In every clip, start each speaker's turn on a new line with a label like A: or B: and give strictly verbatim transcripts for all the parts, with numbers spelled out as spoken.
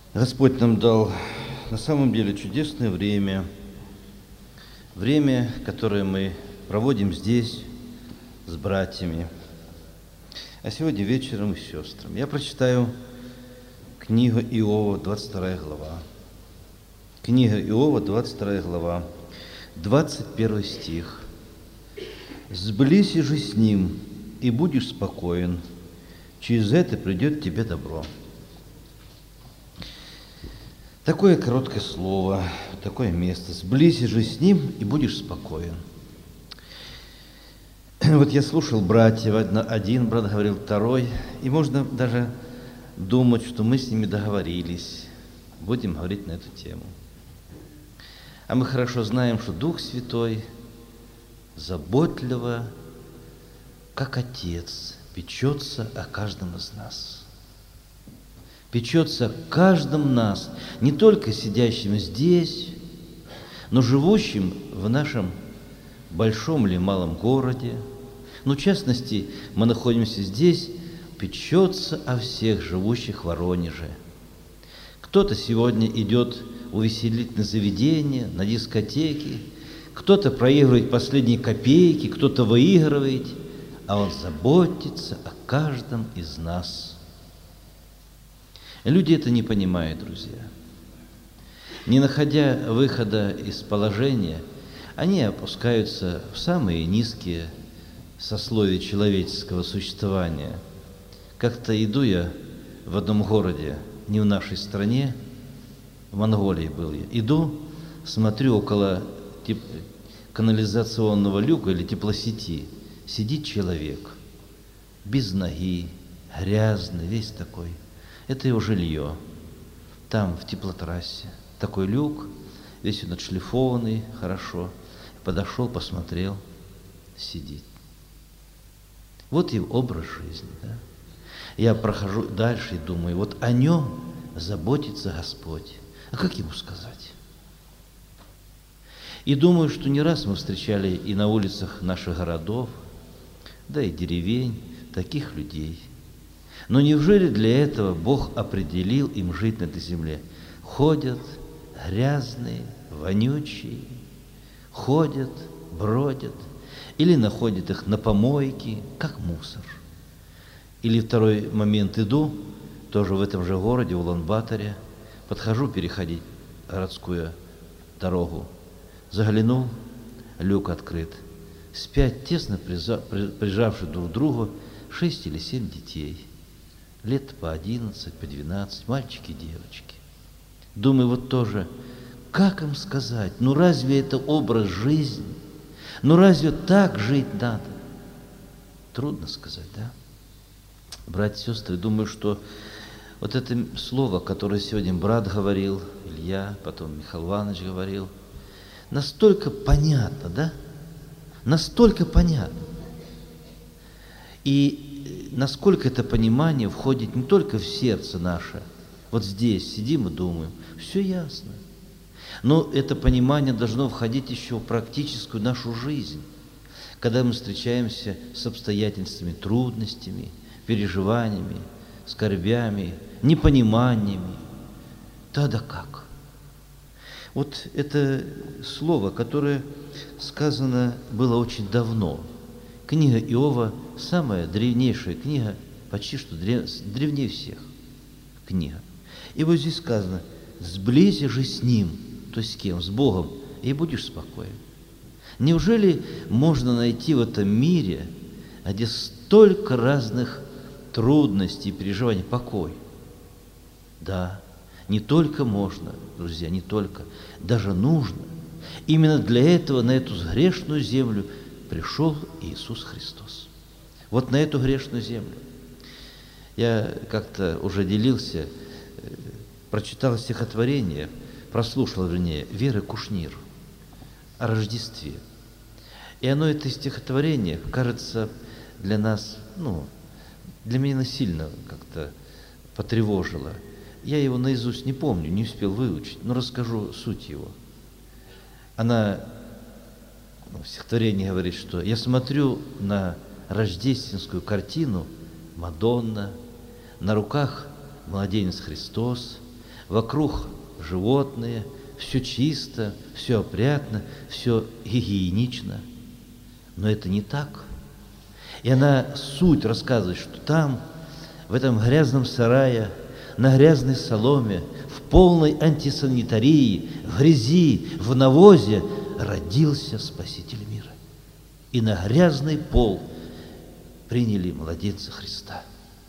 A: Господь нам дал на самом деле чудесное время, время, которое мы проводим здесь с братьями, а сегодня вечером с сестрами. Я прочитаю книгу Иова, двадцать вторая глава. Книга Иова, двадцать вторая глава, двадцать первый стих. «Сблизь же с ним, и будешь спокоен, через это придет тебе добро». Такое короткое слово, такое место. «Сблизь же с ним, и будешь спокоен». Вот я слушал братьев, один брат говорил, второй, и можно даже думать, что мы с ними договорились, будем говорить на эту тему. А мы хорошо знаем, что Дух Святой заботливо, как Отец, печется о каждом из нас. Печется о каждом нас, не только сидящим здесь, но живущим в нашем большом или малом городе. Но, в частности, мы находимся здесь, печется о всех живущих в Воронеже. Кто-то сегодня идет в увеселительное заведение, на дискотеки, кто-то проигрывает последние копейки, кто-то выигрывает, а он заботится о каждом из нас. Люди это не понимают, друзья. Не находя выхода из положения, они опускаются в самые низкие сословия человеческого существования. Как-то иду я в одном городе, не в нашей стране, в Монголии был я. Иду, смотрю, около теп- канализационного люка или теплосети сидит человек, без ноги, грязный, весь такой. Это его жилье. Там, в теплотрассе, такой люк, весь он отшлифованный, хорошо. Подошел, посмотрел, сидит. Вот его образ жизни, да? Я прохожу дальше и думаю, вот о нем заботится Господь. А как ему сказать? И думаю, что не раз мы встречали и на улицах наших городов, да и деревень, таких людей. Но неужели для этого Бог определил им жить на этой земле? Ходят грязные, вонючие, ходят, бродят, или находят их на помойке, как мусор. Или второй момент, иду, тоже в этом же городе, в Улан-Баторе, подхожу переходить городскую дорогу, заглянул, люк открыт, спят тесно прижавшие друг к другу шесть или семь детей, лет по одиннадцать, по двенадцать, мальчики и девочки. Думаю, вот тоже, как им сказать, ну разве это образ жизни? Ну разве так жить надо? Трудно сказать, да? Братья и сестры, думаю, что вот это слово, которое сегодня брат говорил, Илья, потом Михаил Иванович говорил, настолько понятно, да? Настолько понятно. И насколько это понимание входит не только в сердце наше, вот здесь сидим и думаем, все ясно. Но это понимание должно входить еще в практическую нашу жизнь, когда мы встречаемся с обстоятельствами, трудностями, переживаниями, скорбями, непониманиями. Тогда как? Вот это слово, которое сказано было очень давно. Книга Иова – самая древнейшая книга, почти что древ... древнее всех книга. И вот здесь сказано, сблизь же с Ним, то есть с кем? С Богом, и будешь спокоен. Неужели можно найти в этом мире, где столько разных трудностей, переживаний, покой? Да, не только можно, друзья, не только, даже нужно. Именно для этого на эту грешную землю пришел Иисус Христос. Вот на эту грешную землю. Я как-то уже делился, прочитал стихотворение, прослушал, вернее, Веры Кушнир о Рождестве. И оно, это стихотворение, кажется, для нас, ну, для меня сильно как-то потревожило. Я его наизусть не помню, не успел выучить, но расскажу суть его. Она, ну, в стихотворении говорит, что «я смотрю на рождественскую картину, Мадонна, на руках младенец Христос, вокруг животные, все чисто, все опрятно, все гигиенично. Но это не так. И она суть рассказывает, что там, в этом грязном сарае, на грязной соломе, в полной антисанитарии, в грязи, в навозе родился Спаситель мира. И на грязный пол приняли младенца Христа.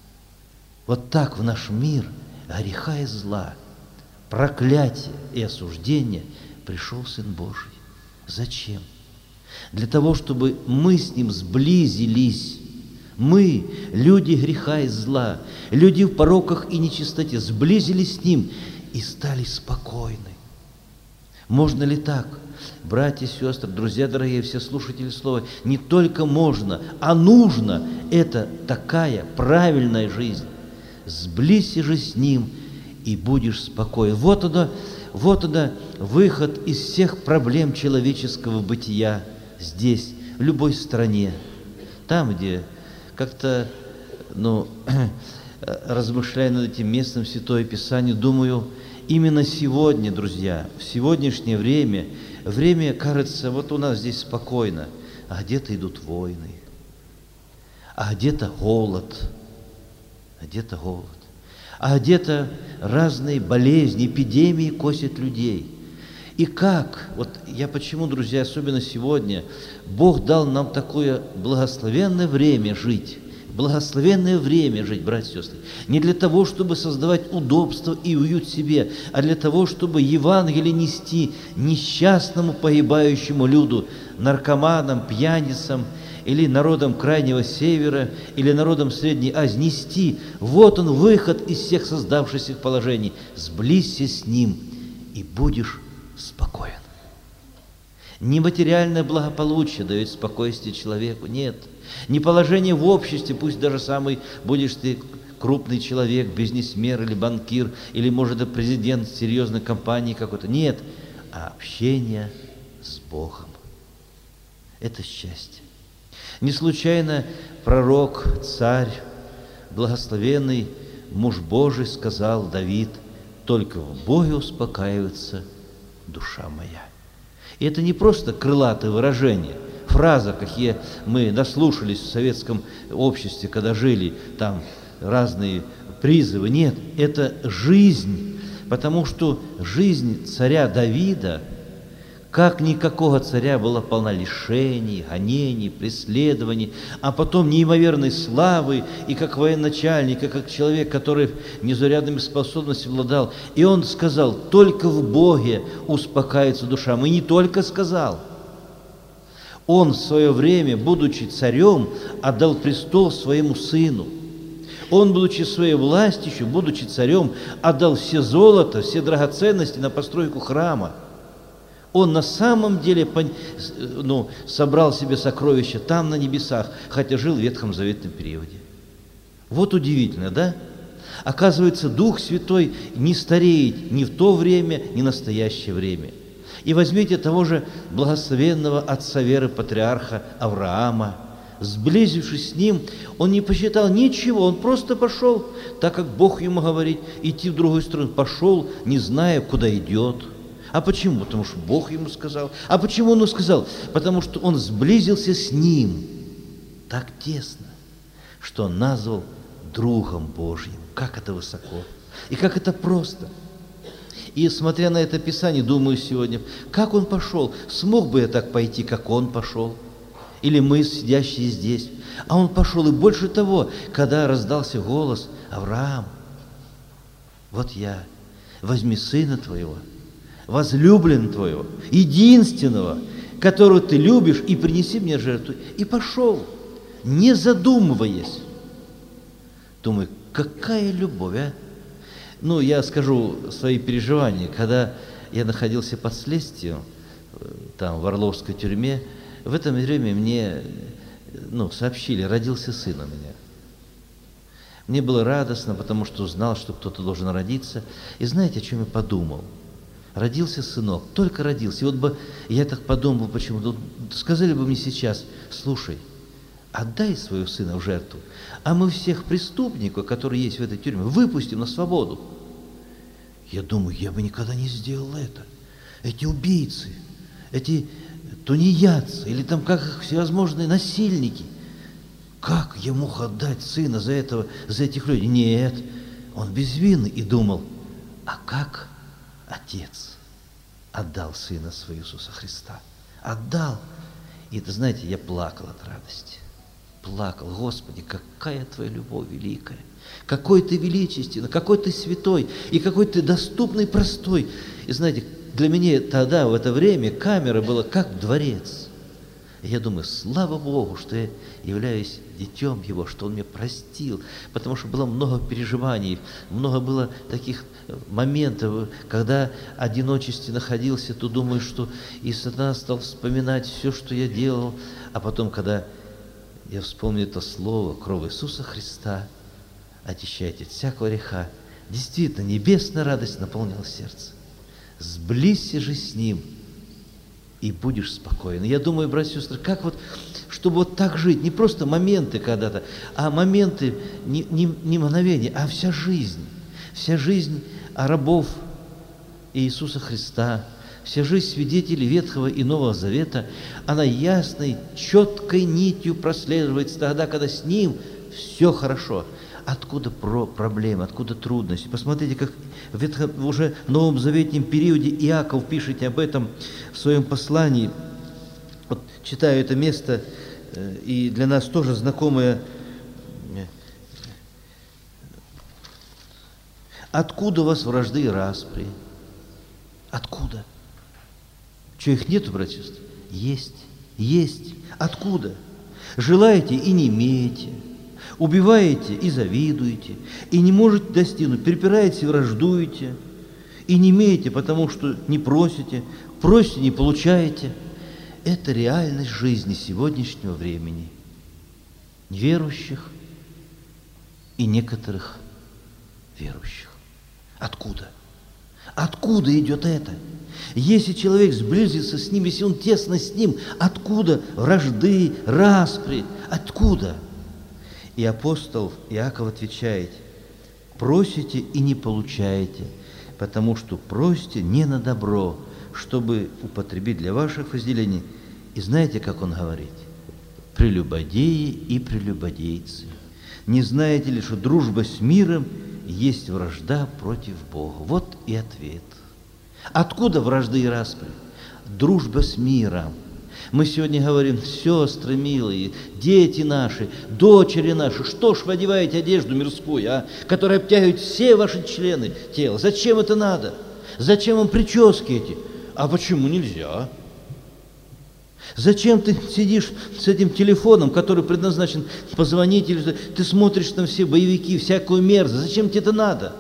A: Вот так в наш мир греха и зла, проклятия и осуждения пришел Сын Божий. Зачем? Для того, чтобы мы с Ним сблизились. Мы, люди греха и зла, люди в пороках и нечистоте, сблизились с Ним и стали спокойны. Можно ли так? Братья, сестры, друзья дорогие, все слушатели слова, не только можно, а нужно. Это такая правильная жизнь. Сблизься же с Ним, и будешь спокоен. Вот оно, вот оно, выход из всех проблем человеческого бытия здесь, в любой стране. Там, где как-то, ну, размышляя над этим местом Святое Писание, думаю, именно сегодня, друзья, в сегодняшнее время, время, кажется, вот у нас здесь спокойно, а где-то идут войны, а где-то голод, а где-то голод, а где-то разные болезни, эпидемии косят людей. И как, вот я почему, друзья, особенно сегодня, Бог дал нам такое благословенное время жить, благословенное время жить, братья и сестры, не для того, чтобы создавать удобство и уют себе, а для того, чтобы Евангелие нести несчастному погибающему люду, наркоманам, пьяницам, или народам Крайнего Севера, или народам Средней Азии, нести. Вот он, выход из всех создавшихся положений. Сблизься с Ним, и будешь спокоен. Не материальное благополучие дает спокойствие человеку, нет. Не положение в обществе, пусть даже самый будешь ты крупный человек, бизнесмен или банкир, или, может, это президент серьезной компании какой-то. Нет, а общение с Богом. Это счастье. Не случайно пророк, царь, благословенный муж Божий сказал Давид: «Только в Боге успокаивается душа моя». И это не просто крылатое выражение, фраза, какие мы наслушались в советском обществе, когда жили, там разные призывы. Нет, это жизнь, потому что жизнь царя Давида, как никакого царя, была полна лишений, гонений, преследований, а потом неимоверной славы, и как военачальник, и как человек, который незарядными способностями обладал. И он сказал: «Только в Боге успокаивается душа». Мы не только сказал. Он в свое время, будучи царем, отдал престол своему сыну. Он, будучи своей властью, будучи царем, отдал все золото, все драгоценности на постройку храма. Он на самом деле, ну, собрал себе сокровища там, на небесах, хотя жил в Ветхом Заветном периоде. Вот удивительно, да? Оказывается, Дух Святой не стареет ни в то время, ни в настоящее время. И возьмите того же благословенного отца веры, патриарха Авраама. Сблизившись с ним, он не посчитал ничего, он просто пошел, так как Бог ему говорит, идти в другую сторону. Пошел, не зная, куда идет. А почему? Потому что Бог ему сказал. А почему он сказал? Потому что он сблизился с Ним так тесно, что он назвал другом Божьим. Как это высоко. И как это просто. И смотря на это Писание, думаю сегодня, как он пошел? Смог бы я так пойти, как он пошел? Или мы, сидящие здесь? А он пошел. И больше того, когда раздался голос: «Авраам, вот я, возьми сына твоего, возлюбленного твоего, единственного, которого ты любишь, и принеси мне жертву». И пошел, не задумываясь. Думаю, какая любовь, а? Ну, я скажу свои переживания. Когда я находился под следствием, там, в Орловской тюрьме, в это время мне, ну, сообщили, родился сын у меня. Мне было радостно, потому что знал, что кто-то должен родиться. И знаете, о чем я подумал? Родился сынок, только родился. И вот бы я так подумал, почему-то, сказали бы мне сейчас: слушай, отдай своего сына в жертву, а мы всех преступников, которые есть в этой тюрьме, выпустим на свободу. Я думаю, я бы никогда не сделал это. Эти убийцы, эти тунеядцы, или там как их всевозможные насильники, как я мог отдать сына за этого, за этих людей? Нет, он безвинный. И думал, а как Отец отдал Сына Своего Иисуса Христа? Отдал. И это, знаете, я плакал от радости. Плакал. Господи, какая Твоя любовь великая. Какой Ты величественный, какой Ты святой, и какой Ты доступный, простой. И знаете, для меня тогда, в это время, камера была как дворец. И я думаю, слава Богу, что я являюсь детем Его, что Он меня простил, потому что было много переживаний, много было таких моментов, когда в одиночестве находился, то думаю, что и сатана стал вспоминать все, что я делал, а потом, когда я вспомнил это слово, кровь Иисуса Христа, очищайте от всякого греха, действительно, небесная радость наполнила сердце. Сблизься же с Ним, и будешь спокоен. Я думаю, братья и сестры, как вот, чтобы вот так жить, не просто моменты когда-то, а моменты, не, не, не мгновения, а вся жизнь, вся жизнь рабов Иисуса Христа, вся жизнь свидетелей Ветхого и Нового Завета, она ясной, четкой нитью прослеживается тогда, когда с Ним все хорошо. Откуда про проблемы, откуда трудности? Посмотрите, как в, Ветхом, в уже Новом Заветном периоде Иаков пишет об этом в своем послании. Вот читаю это место, и для нас тоже знакомое. Откуда у вас вражды и распри? Откуда? Что, их нету, братья и сестры? Есть, есть. Откуда? Желаете и не имеете. Убиваете и завидуете, и не можете достигнуть, перепираете и враждуете, и не имеете, потому что не просите, просите, не получаете. Это реальность жизни сегодняшнего времени, неверующих и некоторых верующих. Откуда? Откуда идет это? Если человек сблизится с ним, если он тесно с ним, откуда вражды, распри? Откуда? И апостол Иаков отвечает, просите и не получаете, потому что просите не на добро, чтобы употребить для ваших возделений. И знаете, как он говорит? Прелюбодеи и прелюбодейцы. Не знаете ли, что дружба с миром есть вражда против Бога? Вот и ответ. Откуда вражды и распри? Дружба с миром. Мы сегодня говорим, сестры милые, дети наши, дочери наши, что ж вы одеваете одежду мирскую, а, которая обтягивает все ваши члены тела? Зачем это надо? Зачем вам прически эти? А почему нельзя? Зачем ты сидишь с этим телефоном, который предназначен позвонить, или ты смотришь там все боевики, всякую мерзость? Зачем тебе это надо?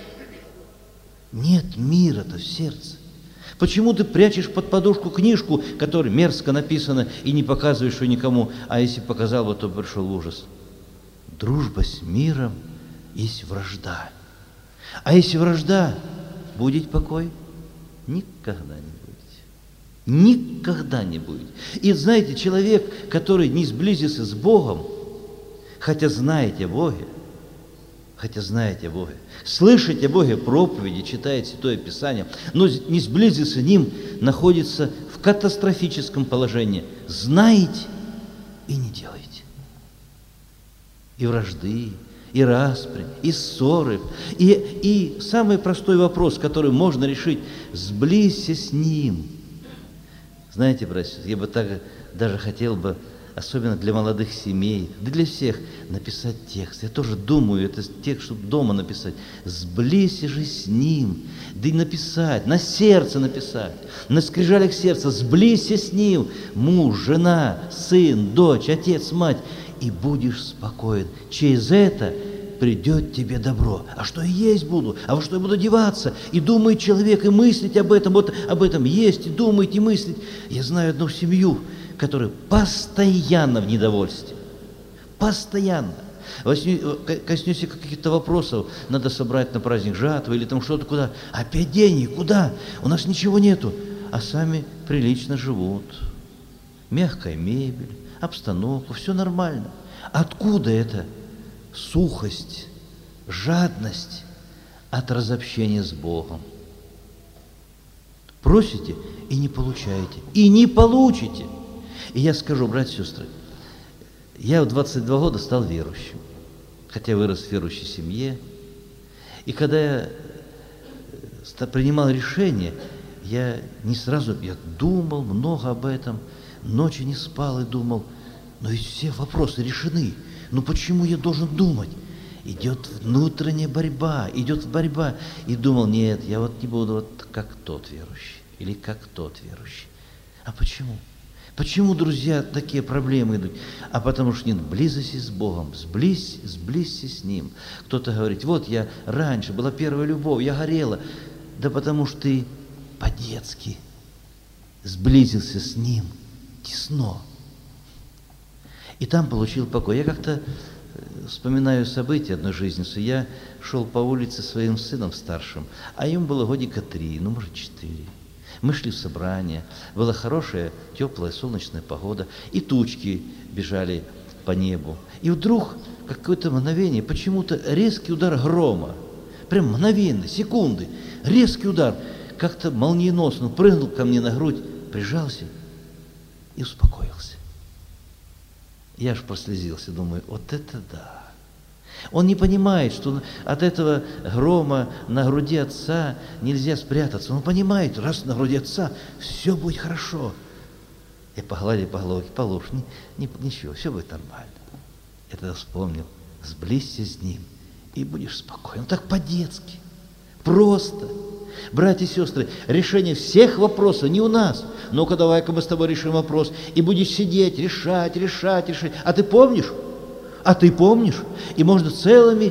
A: Нет мира-то в сердце. Почему ты прячешь под подушку книжку, которая мерзко написана, и не показываешь ее никому, а если показал бы, то пришел в ужас? Дружба с миром есть вражда. А если вражда, будет покой? Никогда не будет. Никогда не будет. И знаете, человек, который не сблизился с Богом, хотя знает о Боге, хотя знаете о Боге, слышать о Боге проповеди, читает Святое Писание, но не сблизиться с Ним, находится в катастрофическом положении. Знаете и не делаете. И вражды, и распри, и ссоры. И, и самый простой вопрос, который можно решить, сблизься с Ним. Знаете, братья, я бы так даже хотел бы, особенно для молодых семей, да для всех, написать текст. Я тоже думаю, это текст, чтобы дома написать. Сблизься же с Ним. Да и написать, на сердце написать, на скрижалях сердца. Сблизься с Ним. Муж, жена, сын, дочь, отец, мать. И будешь спокоен. Через это придет тебе добро. А что я есть буду? А во что я буду деваться? И думает человек, и мыслить об этом. Вот об этом есть, и думать, и мыслить. Я знаю одну семью, который постоянно в недовольстве. Постоянно. Коснешься каких-то вопросов, надо собрать на праздник жатвы или там что-то куда. Опять деньги, куда? У нас ничего нету. А сами прилично живут. Мягкая мебель, обстановка, все нормально. Откуда это сухость, жадность, от разобщения с Богом. Просите и не получаете, и не получите. И я скажу, братья и сестры, я в двадцать два года стал верующим, хотя вырос в верующей семье. И когда я принимал решение, я не сразу, я думал много об этом, ночи не спал и думал, но ведь все вопросы решены, ну почему я должен думать? Идет внутренняя борьба, идет борьба. И думал, нет, я вот не буду вот как тот верующий, или как тот верующий. А почему? Почему, друзья, такие проблемы идут? А потому что нет близости с Богом, сблизь, сблизься с Ним. Кто-то говорит, вот я раньше, была первая любовь, я горела. Да потому что ты по-детски сблизился с Ним, тесно. И там получил покой. Я как-то вспоминаю события одной жизни, что я шел по улице со своим сыном старшим, а ему было годика три, ну, может, четыре. Мы шли в собрание, была хорошая, теплая, солнечная погода, и тучки бежали по небу. И вдруг, какое-то мгновение, почему-то резкий удар грома, прям мгновенно, секунды, резкий удар, как-то молниеносно прыгнул ко мне на грудь, прижался и успокоился. Я аж прослезился, думаю, вот это да. Он не понимает, что от этого грома на груди отца нельзя спрятаться. Он понимает, раз на груди отца, все будет хорошо. Я погладил по головке, положь, не, не, ничего, все будет нормально. Я тогда вспомнил, сблизься с Ним, и будешь спокоен. Так по-детски, просто. Братья и сестры, решение всех вопросов не у нас. Ну-ка, давай-ка мы с тобой решим вопрос. И будешь сидеть, решать, решать, решать. А ты помнишь? А ты помнишь? И можно целыми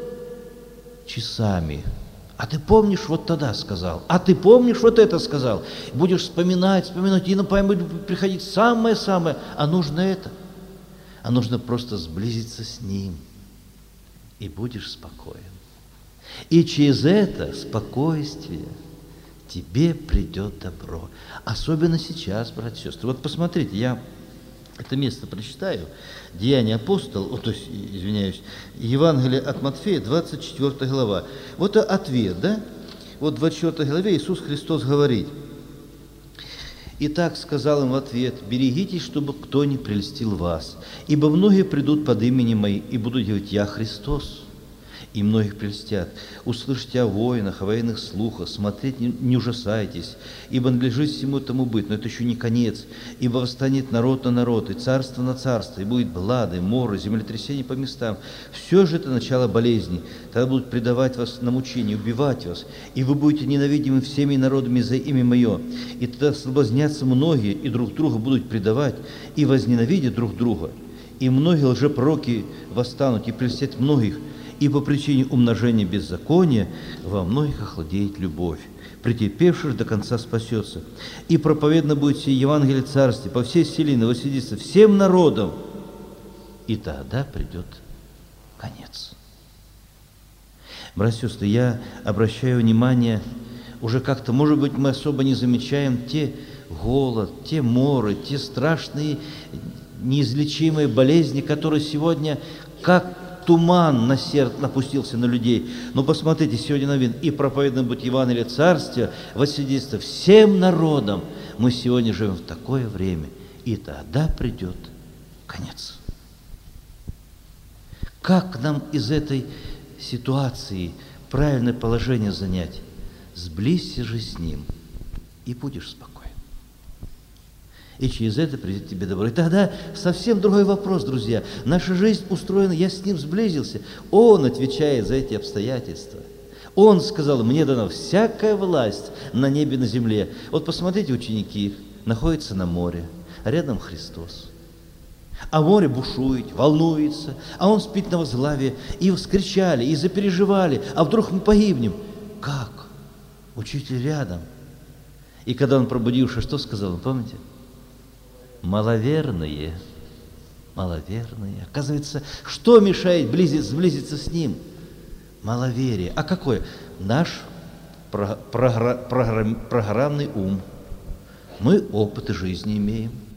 A: часами. А ты помнишь, вот тогда сказал. А ты помнишь, вот это сказал. Будешь вспоминать, вспоминать. И на память будет приходить самое-самое. А нужно это. А нужно просто сблизиться с Ним. И будешь спокоен. И через это спокойствие тебе придет добро. Особенно сейчас, братья и сестры. Вот посмотрите, я это место прочитаю. Деяния апостолов, то есть, извиняюсь, Евангелие от Матфея, двадцать четвёртая глава. Вот ответ, да? Вот в двадцать четвёртой главе Иисус Христос говорит. «Итак, сказал им в ответ, берегитесь, чтобы кто не прельстил вас, ибо многие придут под именем Моим и будут говорить, я Христос, и многих прельстят. Услышите о войнах, о военных слухах, смотреть не, не ужасайтесь, ибо надлежит всему этому быть, но это еще не конец, ибо восстанет народ на народ, и царство на царство, и будет блады, моры, землетрясения по местам. Все же это начало болезни. Тогда будут предавать вас на мучение, убивать вас, и вы будете ненавидимы всеми народами за имя Мое. И тогда соблазнятся многие, и друг друга будут предавать, и возненавидят друг друга. И многие лжепророки восстанут, и прельстят многих, и по причине умножения беззакония во многих охладеет любовь. Претерпевший до конца спасется. И проповедно будет сие Евангелие Царствия по всей вселенной, воссвидетельствуется всем народам. И тогда придет конец». Братья и сестры, я обращаю внимание, уже как-то, может быть, мы особо не замечаем те голод, те моры, те страшные неизлечимые болезни, которые сегодня как туман на сердце напустился на людей. Но посмотрите, сегодня новин. И проповедано будет Евангелие Царствия, воссвидетельство всем народам. Мы сегодня живем в такое время. И тогда придет конец. Как нам из этой ситуации правильное положение занять? Сблизься же с Ним, и будешь спокоен. И через это придет тебе добро. И тогда совсем другой вопрос, друзья. Наша жизнь устроена, я с Ним сблизился. Он отвечает за эти обстоятельства. Он сказал, мне дана всякая власть на небе и на земле. Вот посмотрите, ученики находятся на море, а рядом Христос. А море бушует, волнуется, а Он спит на возглаве. И вскричали, и запереживали, а вдруг мы погибнем. Как? Учитель рядом. И когда Он пробудивший, что сказал, помните? Маловерные, маловерные. Оказывается, что мешает близиться, сблизиться с Ним? Маловерие. А какое? Наш програ- програ- программный ум. Мы опыты жизни имеем.